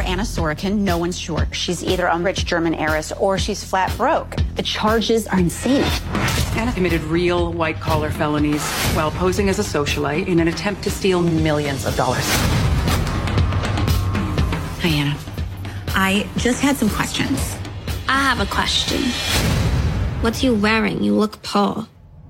Anna Sorokin, no one's sure. She's either a rich German heiress or she's flat broke. The charges are insane. Anna committed real white-collar felonies while posing as a socialite in an attempt to steal millions of dollars. Hi, Anna. I just had some questions. I have a question. What's you wearing? You look poor.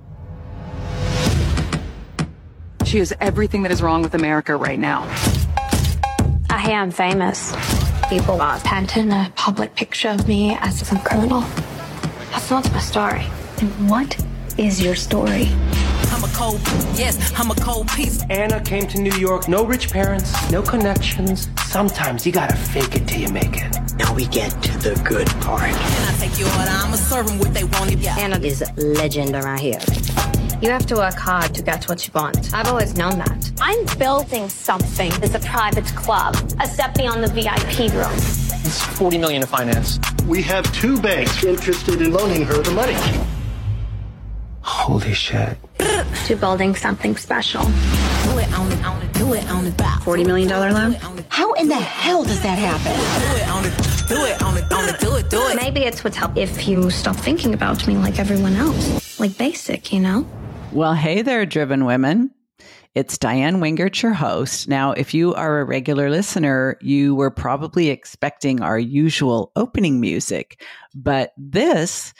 She is everything that is wrong with America right now. I hear I'm famous. People are painting a public picture of me as some criminal. That's not my story. And what is your story? I'm a cold piece. Anna came to New York, no rich parents, no connections. Sometimes you gotta fake it till you make it. Now we get to the good part. Can I take your order? I'ma serve them what they want. Yeah. Anna is legend around here. You have to work hard to get what you want. I've always known that. I'm building something as a private club, a step beyond the VIP room. It's $40 million to finance. We have 2 banks interested in loaning her the money. Holy shit. To building something special. Do it on it, do it on it. $40 million loan? How in the hell does that happen? Do it on it, do it on it, do it. Maybe it's what's help if you stop thinking about me like everyone else. Like basic, you know? Well, hey there, driven women. It's Diane Wingert, your host. Now, if you are a regular listener, you were probably expecting our usual opening music, but this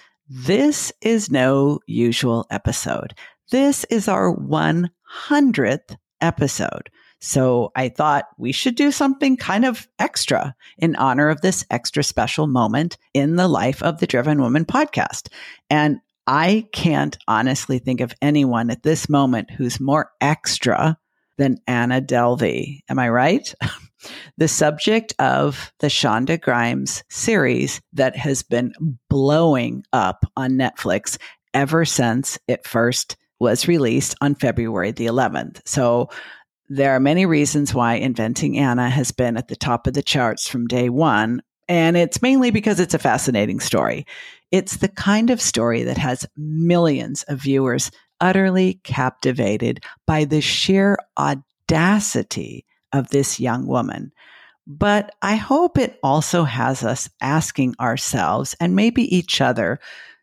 is no usual episode. This is our 100th episode. So I thought we should do something kind of extra in honor of this extra special moment in the life of the Driven Woman podcast. And I can't honestly think of anyone at this moment who's more extra than Anna Delvey. Am I right? The subject of the Shonda Rhimes series that has been blowing up on Netflix ever since it first was released on February the 11th. So there are many reasons why Inventing Anna has been at the top of the charts from day one. And it's mainly because it's a fascinating story. It's the kind of story that has millions of viewers utterly captivated by the sheer audacity of this young woman. But I hope it also has us asking ourselves and maybe each other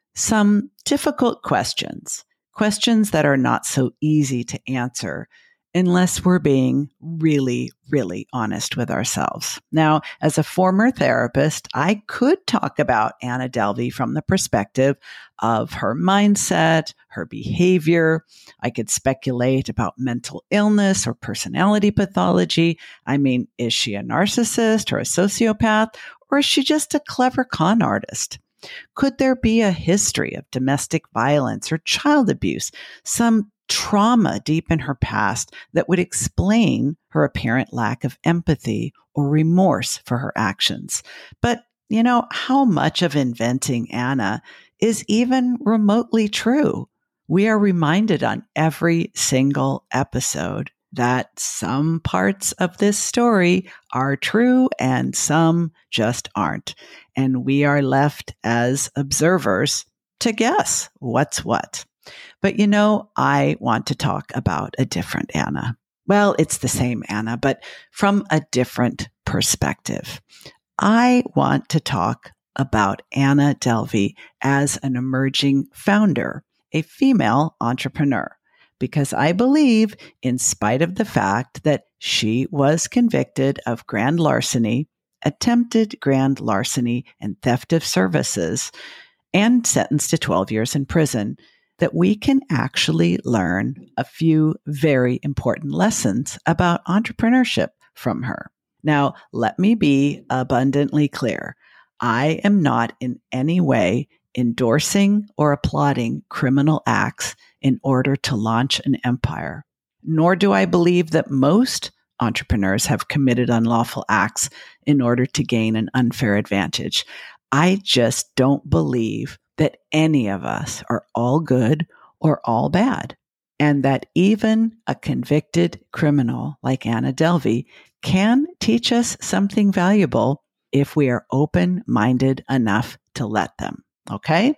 some difficult questions that are not so easy to answer unless we're being really, really honest with ourselves. Now, as a former therapist, I could talk about Anna Delvey from the perspective of her mindset, her behavior. I could speculate about mental illness or personality pathology. I mean, is she a narcissist or a sociopath, or is she just a clever con artist? Could there be a history of domestic violence or child abuse, some trauma deep in her past that would explain her apparent lack of empathy or remorse for her actions? But, you know, how much of Inventing Anna is even remotely true? We are reminded on every single episode that some parts of this story are true and some just aren't. And we are left as observers to guess what's what. But you know, I want to talk about a different Anna. Well, it's the same Anna, but from a different perspective. I want to talk about Anna Delvey as an emerging founder, a female entrepreneur, because I believe, in spite of the fact that she was convicted of grand larceny, attempted grand larceny, and theft of services, and sentenced to 12 years in prison, that we can actually learn a few very important lessons about entrepreneurship from her. Now, let me be abundantly clear. I am not in any way endorsing or applauding criminal acts in order to launch an empire, nor do I believe that most entrepreneurs have committed unlawful acts in order to gain an unfair advantage. I just don't believe that any of us are all good or all bad, and that even a convicted criminal like Anna Delvey can teach us something valuable if we are open-minded enough to let them. Okay?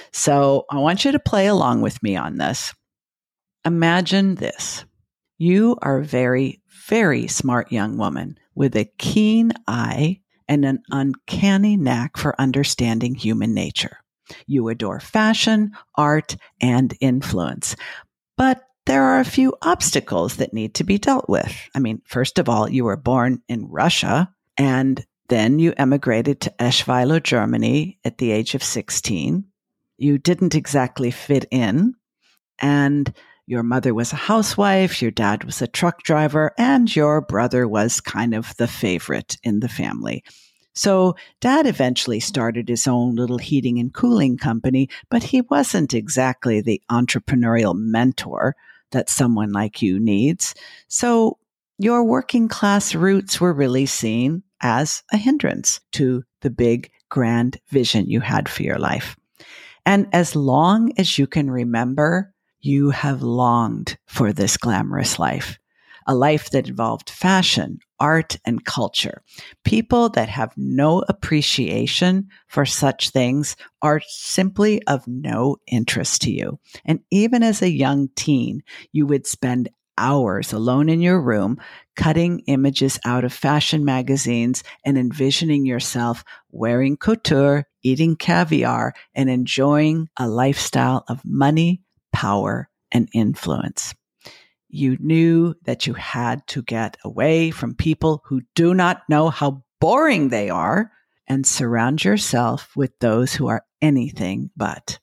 So I want you to play along with me on this. Imagine this. You are very, very smart young woman with a keen eye and an uncanny knack for understanding human nature. You adore fashion, art, and influence. But there are a few obstacles that need to be dealt with. I mean, first of all, you were born in Russia, and then you emigrated to Eschweiler, Germany at the age of 16. You didn't exactly fit in, and your mother was a housewife, your dad was a truck driver, and your brother was kind of the favorite in the family. So Dad eventually started his own little heating and cooling company, but he wasn't exactly the entrepreneurial mentor that someone like you needs. So your working class roots were really seen as a hindrance to the big, grand vision you had for your life. And as long as you can remember, you have longed for this glamorous life, a life that involved fashion, art, and culture. People that have no appreciation for such things are simply of no interest to you. And even as a young teen, you would spend hours alone in your room, cutting images out of fashion magazines and envisioning yourself wearing couture, eating caviar, and enjoying a lifestyle of money, power, and influence. You knew that you had to get away from people who do not know how boring they are and surround yourself with those who are anything but.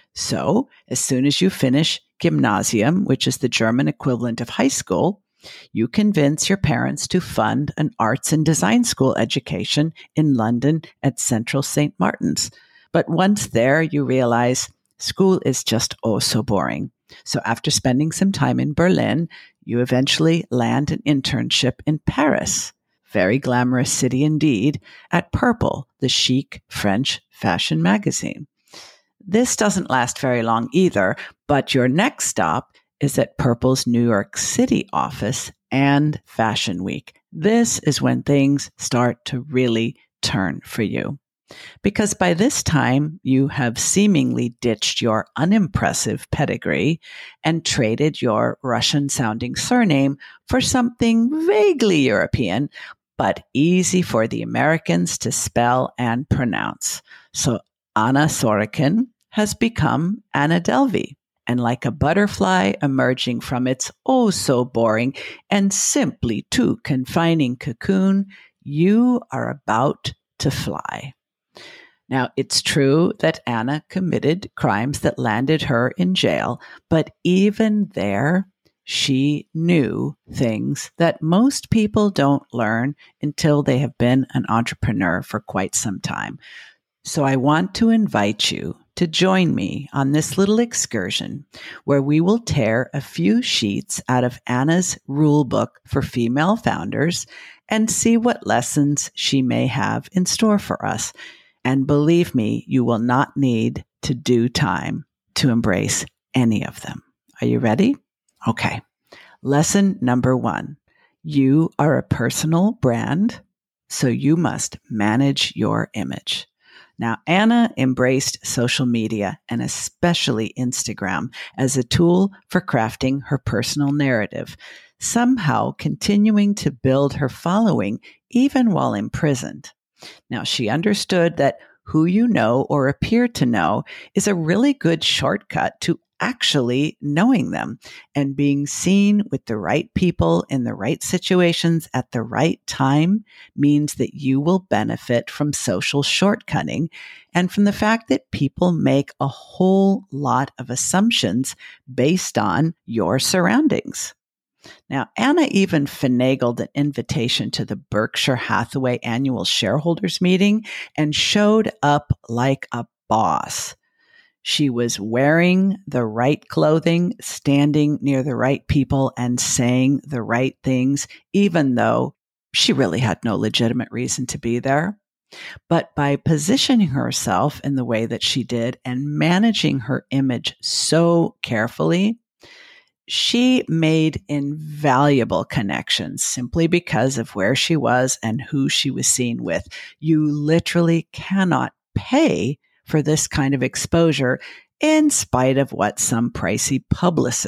So, as soon as you finish Gymnasium, which is the German equivalent of high school, you convince your parents to fund an arts and design school education in London at Central St. Martin's. But once there, you realize school is just oh so boring. So after spending some time in Berlin, you eventually land an internship in Paris, very glamorous city indeed, at Purple, the chic French fashion magazine. This doesn't last very long either, but your next stop is at Purple's New York City office and Fashion Week. This is when things start to really turn for you. Because by this time, you have seemingly ditched your unimpressive pedigree and traded your Russian-sounding surname for something vaguely European, but easy for the Americans to spell and pronounce. So Anna Sorokin has become Anna Delvey. And like a butterfly emerging from its oh-so-boring and simply too confining cocoon, you are about to fly. Now, it's true that Anna committed crimes that landed her in jail, but even there, she knew things that most people don't learn until they have been an entrepreneur for quite some time. So I want to invite you to join me on this little excursion where we will tear a few sheets out of Anna's rule book for female founders and see what lessons she may have in store for us. And believe me, you will not need to do time to embrace any of them. Are you ready? Okay. Lesson number 1. You are a personal brand, so you must manage your image. Now, Anna embraced social media and especially Instagram as a tool for crafting her personal narrative, somehow continuing to build her following even while imprisoned. Now, she understood that who you know or appear to know is a really good shortcut to actually knowing them, and being seen with the right people in the right situations at the right time means that you will benefit from social shortcutting and from the fact that people make a whole lot of assumptions based on your surroundings. Now, Anna even finagled an invitation to the Berkshire Hathaway annual shareholders meeting and showed up like a boss. She was wearing the right clothing, standing near the right people, and saying the right things, even though she really had no legitimate reason to be there. But by positioning herself in the way that she did and managing her image so carefully, she made invaluable connections simply because of where she was and who she was seen with. You literally cannot pay for this kind of exposure in spite of what some pricey publicist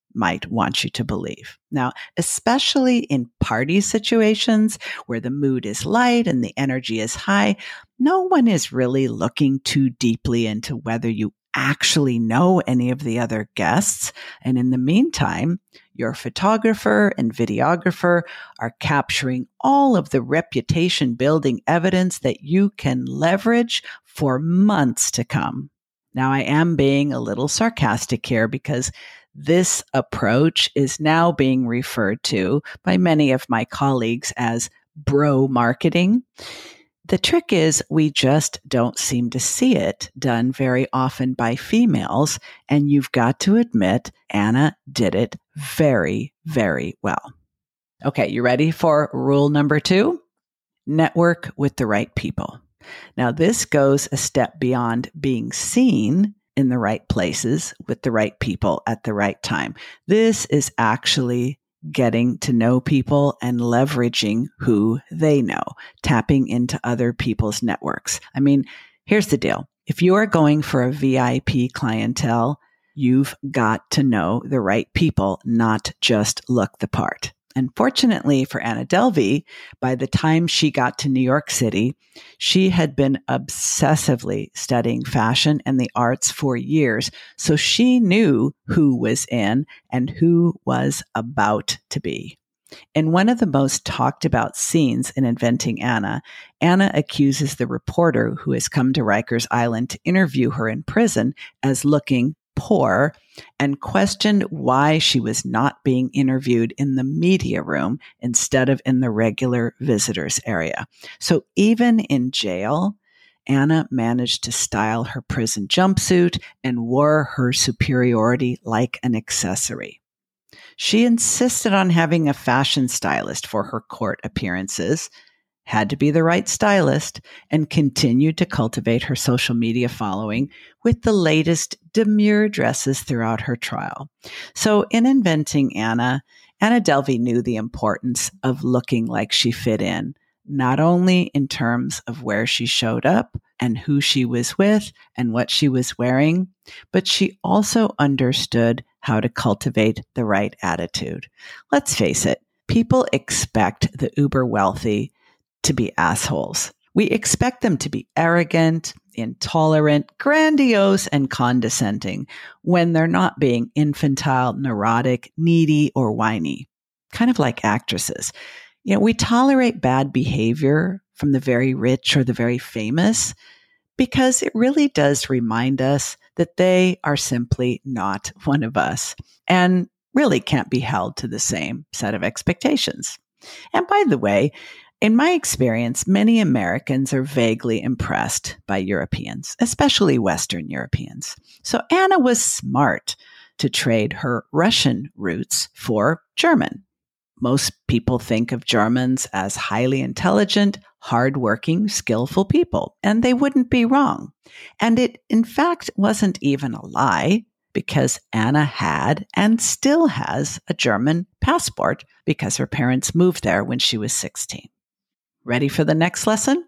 might want you to believe. Now, especially in party situations where the mood is light and the energy is high, no one is really looking too deeply into whether you actually know any of the other guests. And in the meantime, your photographer and videographer are capturing all of the reputation building evidence that you can leverage for months to come. Now, I am being a little sarcastic here because this approach is now being referred to by many of my colleagues as bro marketing. The trick is we just don't seem to see it done very often by females, and you've got to admit Anna did it very, very well. Okay, you ready for rule number 2? Network with the right people. Now, this goes a step beyond being seen in the right places with the right people at the right time. This is actually getting to know people and leveraging who they know, tapping into other people's networks. I mean, here's the deal. If you are going for a VIP clientele, you've got to know the right people, not just look the part. And fortunately for Anna Delvey, by the time she got to New York City, she had been obsessively studying fashion and the arts for years. So she knew who was in and who was about to be. In one of the most talked about scenes in Inventing Anna, Anna accuses the reporter who has come to Rikers Island to interview her in prison as looking poor and questioned why she was not being interviewed in the media room instead of in the regular visitors area. So even in jail, Anna managed to style her prison jumpsuit and wore her superiority like an accessory. She insisted on having a fashion stylist for her court appearances, had to be the right stylist, and continued to cultivate her social media following with the latest demure dresses throughout her trial. So in Inventing Anna, Anna Delvey knew the importance of looking like she fit in, not only in terms of where she showed up and who she was with and what she was wearing, but she also understood how to cultivate the right attitude. Let's face it, people expect the uber wealthy to be assholes. We expect them to be arrogant, intolerant, grandiose, and condescending when they're not being infantile, neurotic, needy, or whiny. Kind of like actresses. You know, we tolerate bad behavior from the very rich or the very famous because it really does remind us that they are simply not one of us and really can't be held to the same set of expectations. And by the way, in my experience, many Americans are vaguely impressed by Europeans, especially Western Europeans. So Anna was smart to trade her Russian roots for German. Most people think of Germans as highly intelligent, hardworking, skillful people, and they wouldn't be wrong. And it, in fact, wasn't even a lie, because Anna had and still has a German passport because her parents moved there when she was 16. Ready for the next lesson?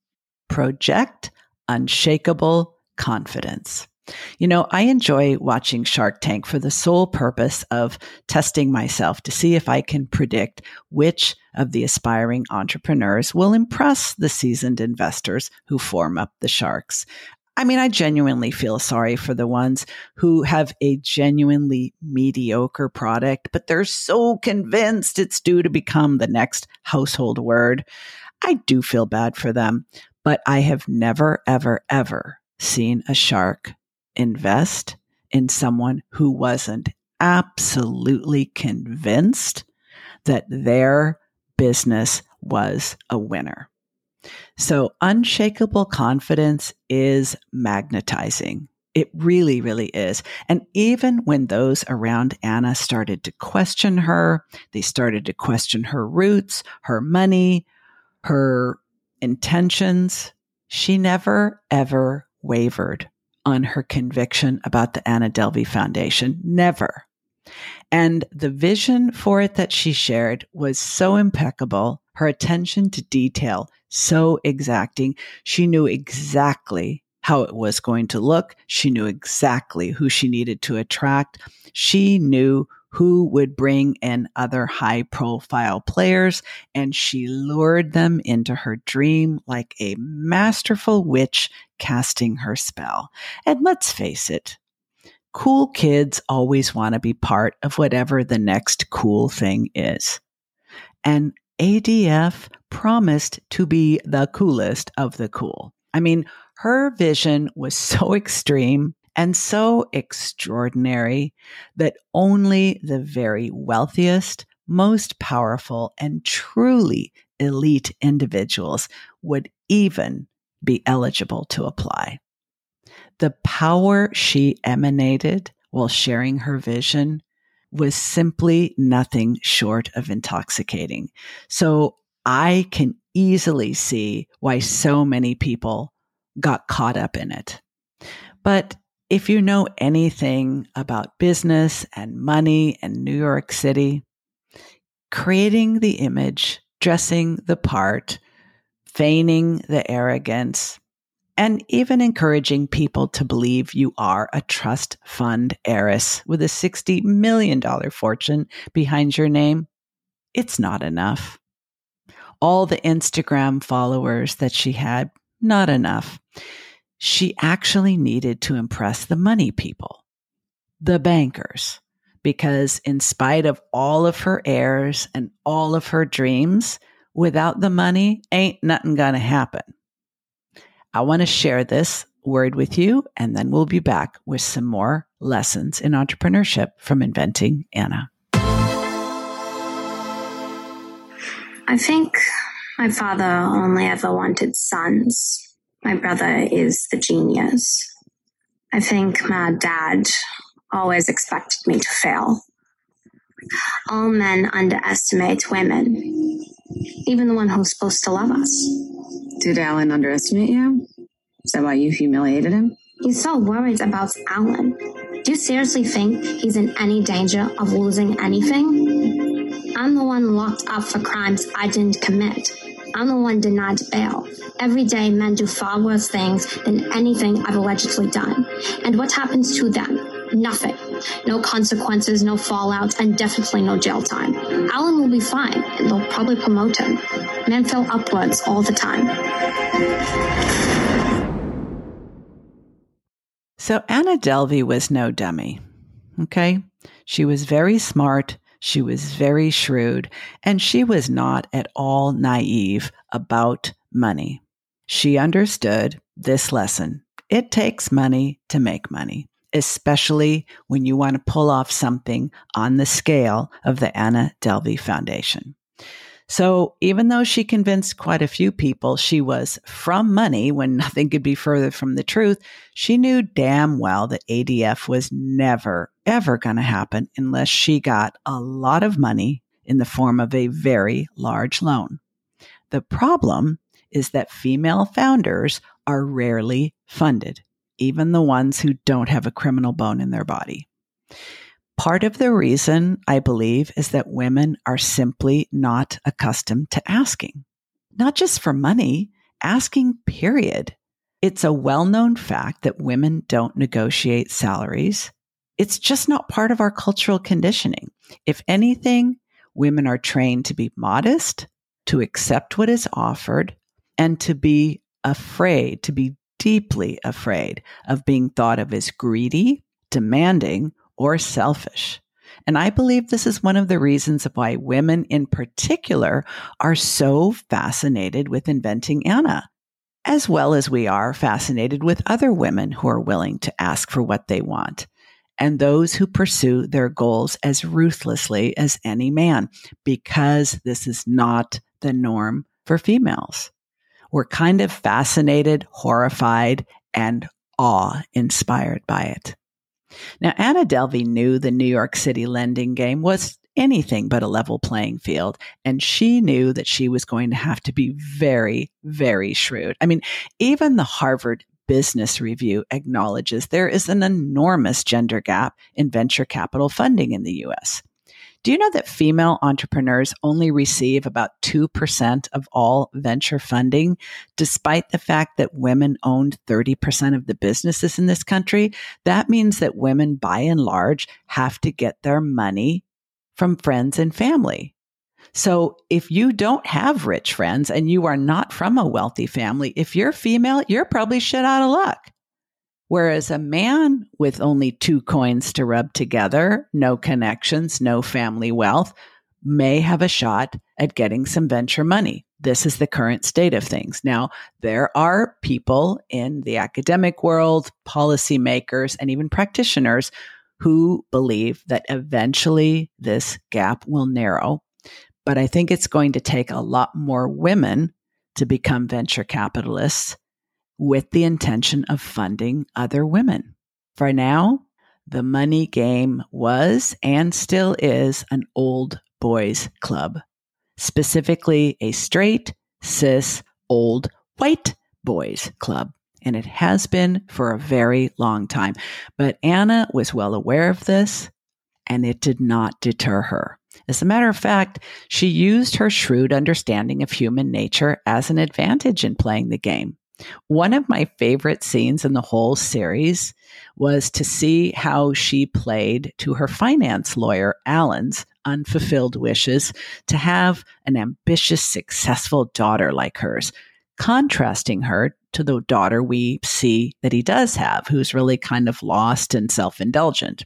Project unshakable confidence. You know, I enjoy watching Shark Tank for the sole purpose of testing myself to see if I can predict which of the aspiring entrepreneurs will impress the seasoned investors who form up the sharks. I mean, I genuinely feel sorry for the ones who have a genuinely mediocre product, but they're so convinced it's due to become the next household word. I do feel bad for them, but I have never, ever, ever seen a shark invest in someone who wasn't absolutely convinced that their business was a winner. So unshakable confidence is magnetizing. It really, really is. And even when those around Anna started to question her, they started to question her roots, her money, her intentions, she never, ever wavered on her conviction about the Anna Delvey Foundation. Never. And the vision for it that she shared was so impeccable, her attention to detail so exacting. She knew exactly how it was going to look. She knew exactly who she needed to attract. She knew who would bring in other high-profile players, and she lured them into her dream like a masterful witch casting her spell. And let's face it, cool kids always want to be part of whatever the next cool thing is. And ADF promised to be the coolest of the cool. I mean, her vision was so extreme and so extraordinary that only the very wealthiest, most powerful, and truly elite individuals would even be eligible to apply. The power she emanated while sharing her vision was simply nothing short of intoxicating. So I can easily see why so many people got caught up in it. But if you know anything about business and money and New York City, creating the image, dressing the part, feigning the arrogance, and even encouraging people to believe you are a trust fund heiress with a $60 million fortune behind your name, it's not enough. All the Instagram followers that she had, not enough. She actually needed to impress the money people, the bankers, because in spite of all of her airs and all of her dreams, without the money, ain't nothing gonna happen. I want to share this word with you, and then we'll be back with some more lessons in entrepreneurship from Inventing Anna. I think my father only ever wanted sons. My brother is the genius. I think my dad always expected me to fail. All men underestimate women, even the one who's supposed to love us. Did Alan underestimate you? Is that why you humiliated him? He's so worried about Alan. Do you seriously think he's in any danger of losing anything? I'm the one locked up for crimes I didn't commit. I'm the one denied bail. Every day, men do far worse things than anything I've allegedly done. And what happens to them? Nothing. No consequences, no fallout, and definitely no jail time. Alan will be fine, and they'll probably promote him. Men fell upwards all the time. So Anna Delvey was no dummy, okay? She was very smart. She was very shrewd, and she was not at all naive about money. She understood this lesson. It takes money to make money, especially when you want to pull off something on the scale of the Anna Delvey Foundation. So even though she convinced quite a few people she was from money when nothing could be further from the truth, she knew damn well that ADF was never, ever going to happen unless she got a lot of money in the form of a very large loan. The problem is that female founders are rarely funded, even the ones who don't have a criminal bone in their body. Part of the reason, I believe, is that women are simply not accustomed to asking. Not just for money, asking, period. It's a well-known fact that women don't negotiate salaries. It's just not part of our cultural conditioning. If anything, women are trained to be modest, to accept what is offered, and to be afraid, to be deeply afraid of being thought of as greedy, demanding, or selfish. And I believe this is one of the reasons why women in particular are so fascinated with Inventing Anna, as well as we are fascinated with other women who are willing to ask for what they want, and those who pursue their goals as ruthlessly as any man, because this is not the norm for females. We're kind of fascinated, horrified, and awe-inspired by it. Now, Anna Delvey knew the New York City lending game was anything but a level playing field, and she knew that she was going to have to be very, very shrewd. I mean, even the Harvard Business Review acknowledges there is an enormous gender gap in venture capital funding in the U.S. Do you know that female entrepreneurs only receive about 2% of all venture funding, despite the fact that women owned 30% of the businesses in this country? That means that women, by and large, have to get their money from friends and family. So if you don't have rich friends and you are not from a wealthy family, if you're female, you're probably shit out of luck. Whereas a man with only 2 coins to rub together, no connections, no family wealth, may have a shot at getting some venture money. This is the current state of things. Now, there are people in the academic world, policymakers, and even practitioners who believe that eventually this gap will narrow. But I think it's going to take a lot more women to become venture capitalists with the intention of funding other women. For now, the money game was and still is an old boys club, specifically a straight, cis, old white boys club. And it has been for a very long time. But Anna was well aware of this, and it did not deter her. As a matter of fact, she used her shrewd understanding of human nature as an advantage in playing the game. One of my favorite scenes in the whole series was to see how she played to her finance lawyer, Alan's, unfulfilled wishes to have an ambitious, successful daughter like hers, contrasting her to the daughter we see that he does have, who's really kind of lost and self-indulgent.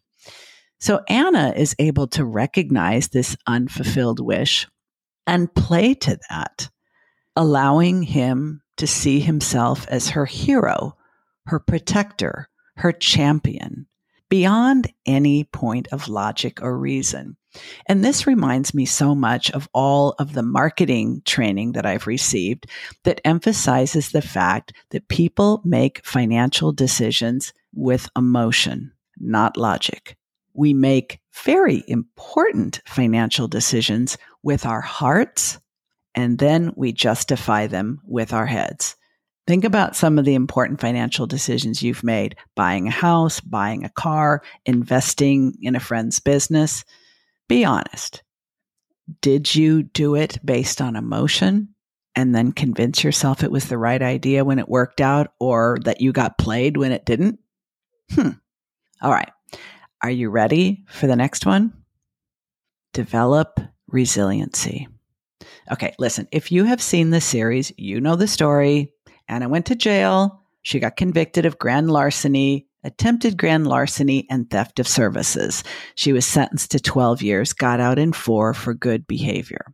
So Anna is able to recognize this unfulfilled wish and play to that, allowing him to see himself as her hero, her protector, her champion, beyond any point of logic or reason. And this reminds me so much of all of the marketing training that I've received that emphasizes the fact that people make financial decisions with emotion, not logic. We make very important financial decisions with our hearts, and then we justify them with our heads. Think about some of the important financial decisions you've made: buying a house, buying a car, investing in a friend's business. Be honest. Did you do it based on emotion and then convince yourself it was the right idea when it worked out, or that you got played when it didn't? All right. Are you ready for the next one? Develop resiliency. Okay, listen, if you have seen the series, you know the story. Anna went to jail. She got convicted of grand larceny, attempted grand larceny, and theft of services. She was sentenced to 12 years, got out in 4 for good behavior.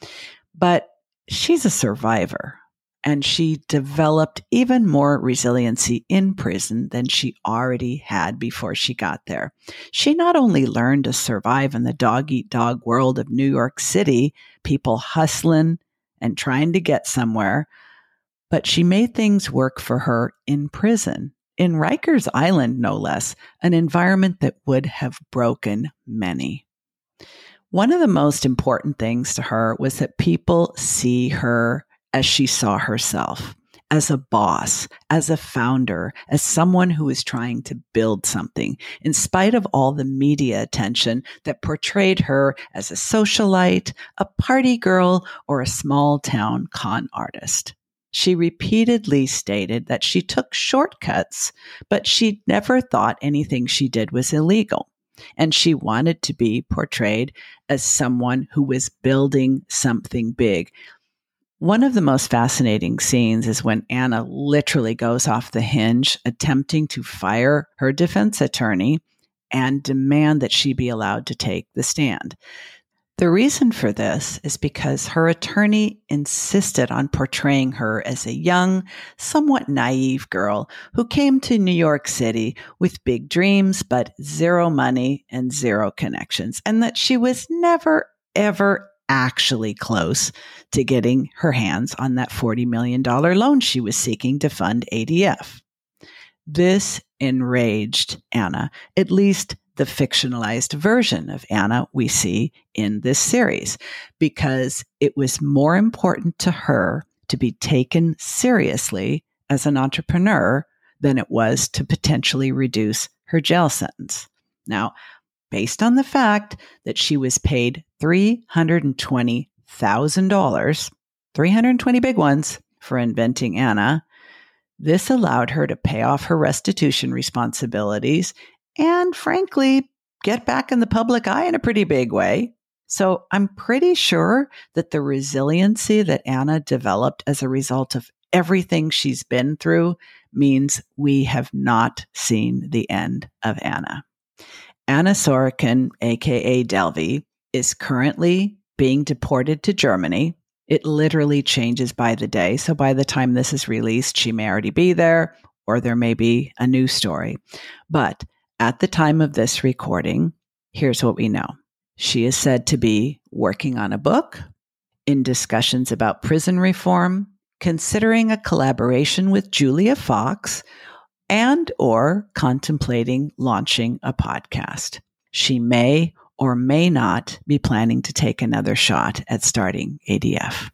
But she's a survivor, and she developed even more resiliency in prison than she already had before she got there. She not only learned to survive in the dog-eat-dog world of New York City, people hustling and trying to get somewhere, but she made things work for her in prison, in Rikers Island, no less, an environment that would have broken many. One of the most important things to her was that people see her as she saw herself, as a boss, as a founder, as someone who is trying to build something, in spite of all the media attention that portrayed her as a socialite, a party girl, or a small-town con artist. She repeatedly stated that she took shortcuts, but she never thought anything she did was illegal. And she wanted to be portrayed as someone who was building something big. One of the most fascinating scenes is when Anna literally goes off the hinge, attempting to fire her defense attorney and demand that she be allowed to take the stand. The reason for this is because her attorney insisted on portraying her as a young, somewhat naive girl who came to New York City with big dreams, but zero money and zero connections, and that she was never, ever actually close to getting her hands on that $40 million loan she was seeking to fund ADF. This enraged Anna, at least the fictionalized version of Anna we see in this series, because it was more important to her to be taken seriously as an entrepreneur than it was to potentially reduce her jail sentence. Now, based on the fact that she was paid $320,000, 320 big ones, for inventing Anna. This allowed her to pay off her restitution responsibilities and, frankly, get back in the public eye in a pretty big way. So I'm pretty sure that the resiliency that Anna developed as a result of everything she's been through means we have not seen the end of Anna. Anna Sorokin, aka Delvey, is currently being deported to Germany. It literally changes by the day. So by the time this is released, she may already be there, or there may be a new story. But at the time of this recording, here's what we know. She is said to be working on a book, in discussions about prison reform, considering a collaboration with Julia Fox, and or contemplating launching a podcast. She may or may not be planning to take another shot at starting ADF.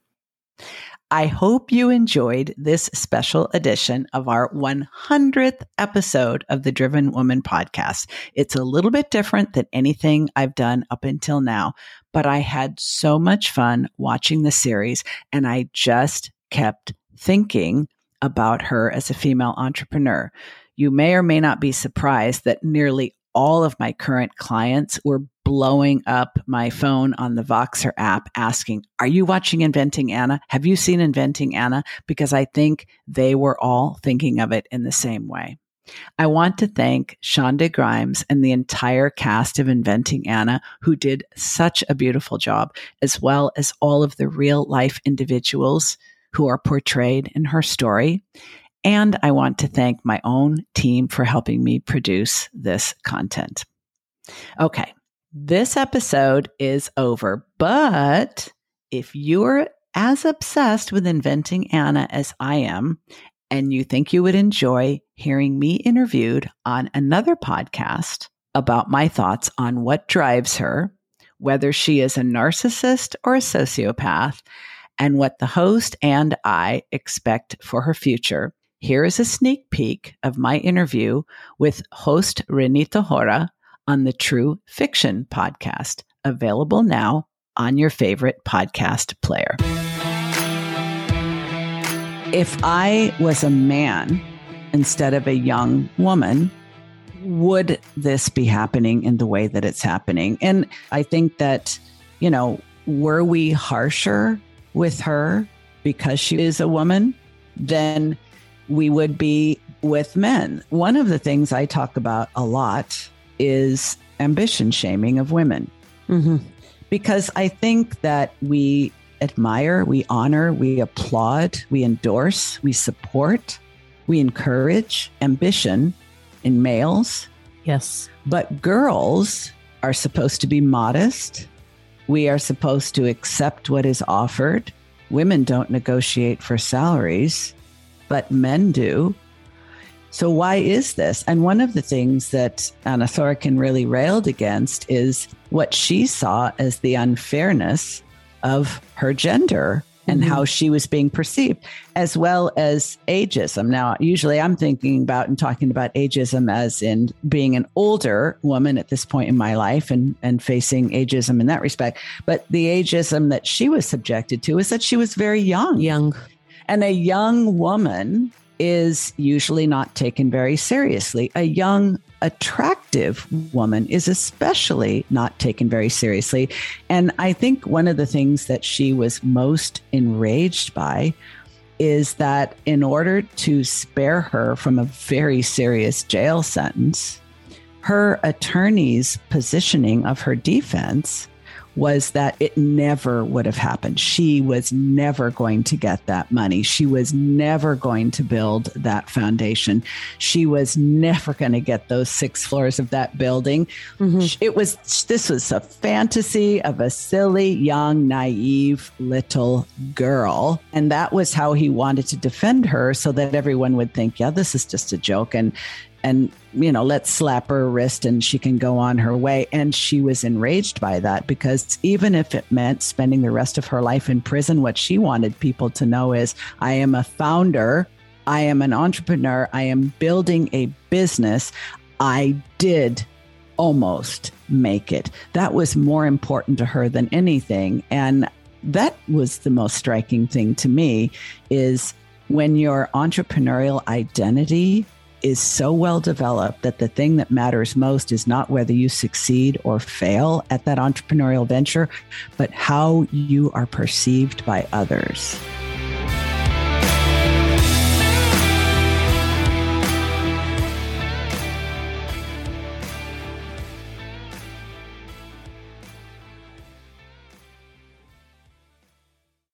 I hope you enjoyed this special edition of our 100th episode of the Driven Woman podcast. It's a little bit different than anything I've done up until now, but I had so much fun watching the series, and I just kept thinking about her as a female entrepreneur. You may or may not be surprised that nearly all of my current clients were blowing up my phone on the Voxer app asking, are you watching Inventing Anna? Have you seen Inventing Anna? Because I think they were all thinking of it in the same way. I want to thank Shonda Grimes and the entire cast of Inventing Anna, who did such a beautiful job, as well as all of the real life individuals who are portrayed in her story. And I want to thank my own team for helping me produce this content. Okay, this episode is over, but if you're as obsessed with Inventing Anna as I am, and you think you would enjoy hearing me interviewed on another podcast about my thoughts on what drives her, whether she is a narcissist or a sociopath, and what the host and I expect for her future, here is a sneak peek of my interview with host Renita Hora on the True Fiction podcast, available now on your favorite podcast player. If I was a man instead of a young woman, would this be happening in the way that it's happening? And I think that, were we harsher with her because she is a woman, then we would be with men. One of the things I talk about a lot is ambition shaming of women. Mm-hmm. Because I think that we admire, we honor, we applaud, we endorse, we support, we encourage ambition in males. Yes. But girls are supposed to be modest. We are supposed to accept what is offered. Women don't negotiate for salaries, but men do. So why is this? And one of the things that Anna Sorokin really railed against is what she saw as the unfairness of her gender and how she was being perceived, as well as ageism. Now, usually I'm thinking about and talking about ageism as in being an older woman at this point in my life and facing ageism in that respect. But the ageism that she was subjected to is that she was very young. And a young woman is usually not taken very seriously. A young, attractive woman is especially not taken very seriously. And I think one of the things that she was most enraged by is that in order to spare her from a very serious jail sentence, her attorney's positioning of her defense was that it never would have happened. She was never going to get that money. She was never going to build that foundation. She was never going to get those 6 floors of that building. Mm-hmm. This was a fantasy of a silly, young, naive little girl. And that was how he wanted to defend her, so that everyone would think, yeah, this is just a joke. And let's slap her wrist and she can go on her way. And she was enraged by that, because even if it meant spending the rest of her life in prison, what she wanted people to know is, I am a founder. I am an entrepreneur. I am building a business. I did almost make it. That was more important to her than anything. And that was the most striking thing to me, is when your entrepreneurial identity is so well developed that the thing that matters most is not whether you succeed or fail at that entrepreneurial venture, but how you are perceived by others.